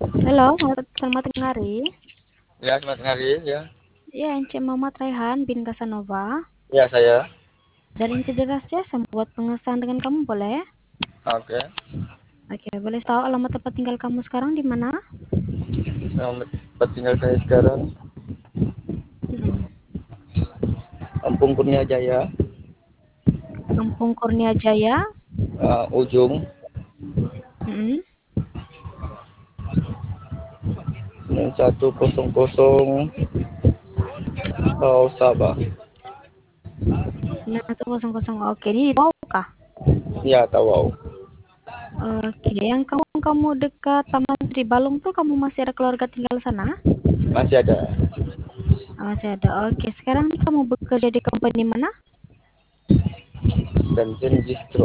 Halo, selamat tengah hari. Ya, selamat hari ya. Ya, Ence Muhammad Raihan bin Casanova. Ya, saya. Dari Insideras ya, saya membuat pengesahan dengan kamu boleh? Oke. Oke, boleh tahu alamat tempat tinggal kamu sekarang di mana? Tempat tinggal saya sekarang Hmm. Kampung Kurnia Jaya, Kampung Kurnia Jaya. Ujung Hmm. 9100 Sabah. 9100. Oke, ini di bawah kah? Ya, Tawau. Oke, yang kamu dekat Taman Sri Balung tuh kamu masih ada keluarga tinggal sana? Masih ada. Masih ada. Oke, sekarang nih kamu bekerja di company mana? Dan Distro.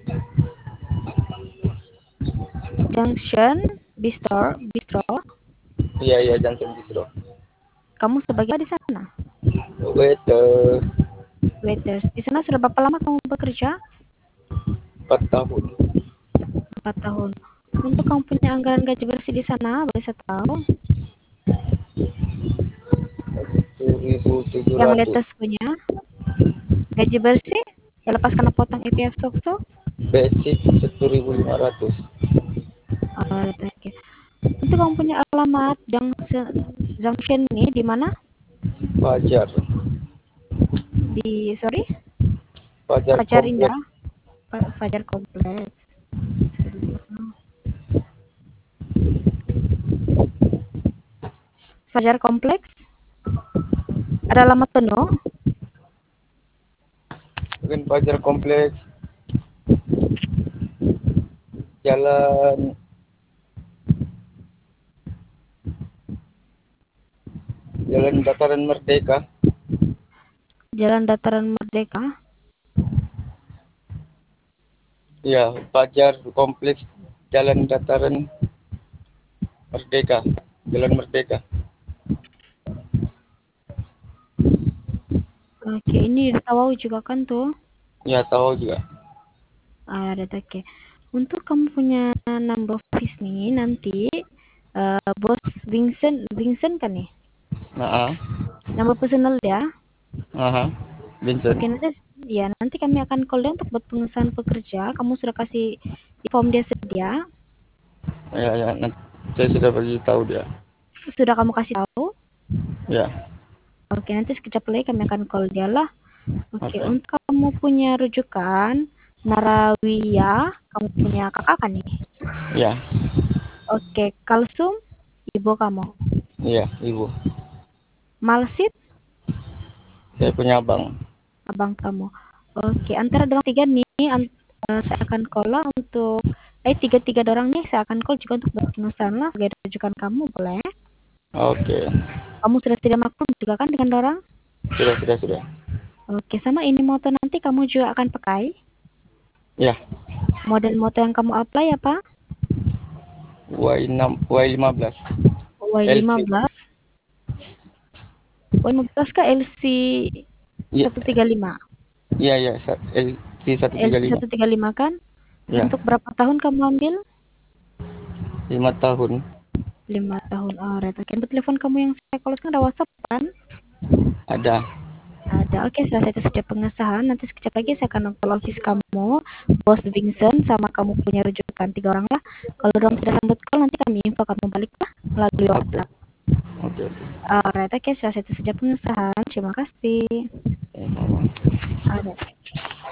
Junction Bistro. Iya, iya, Johnson Distro. Kamu sebagai apa di sana? Waiter. Waiters. Di sana sudah berapa lama kamu bekerja? 4 tahun. 4 tahun. Untuk kamu punya anggaran gaji bersih di sana, boleh saya tahu? Yang 1.700. latest punya gaji bersih, ya lepas karena potong EPF Sokso. Basic 1.500. Oke. Untuk kamu punya alamat junction ini di mana? Fajar. Sorry, Fajar Fajar Kompleks. Indah, Fajar Kompleks. Fajar Kompleks. Ada alamat penuh. Mungkin Fajar Kompleks. Jalan Jalan Dataran Merdeka. Jalan Dataran Merdeka. Ya, Fajar Kompleks Jalan Dataran Merdeka. Jalan Merdeka. Oke, ini di Tawau juga kan tuh. Ya, tahu juga. Ada oke. Untuk kamu punya number office nih nanti Bos Vincent kan nih? Nah, Nama personal dia. Vincent. Oke, nanti kami akan call dia untuk buat pengesahan pekerja. Kamu sudah kasih di form dia sedia? Ya, ya, nanti saya sudah bagi tahu dia. Sudah kamu kasih tahu? Ya, Oke, nanti sekejap lagi kami akan call dia lah. Oke, oke. untuk kamu punya rujukan Narawiya, kamu punya kakak kan nih? Ya, Oke, Kalsum, ibu kamu. iya, Ibu. Malsit, Saya punya abang. abang kamu. Oke, antara dorang tiga nih, saya akan call lah untuk tiga orang nih saya akan call juga untuk pengesahan lah sebagai rujukan kamu boleh. Oke. Kamu sudah tidak maklum juga kan dengan orang? Sudah. Oke, sama ini moto nanti kamu juga akan pakai. Ya, Model moto yang kamu apply apa? Y6, Y15. LC. Y15, Y15 kah LC Iya, 135? iya, iya, LC LC 135. 135 kan? Ya, Untuk berapa tahun kamu ambil? 5 tahun. 5 tahun. Oh, right. Oke, untuk telepon kamu yang saya call sekarang ada WhatsApp kan? Ada. Ada. Oke, setelah itu sejak pengesahan, nanti sekejap lagi saya akan call office kamu, Bos Vincent, sama kamu punya rujukan 3 orang lah. Kalau orang tidak sambut call, nanti kami info kamu balik lah melalui Oke. WhatsApp. Oke. Alright, oke, setelah itu sejak pengesahan. Terima kasih. Oke. Alright.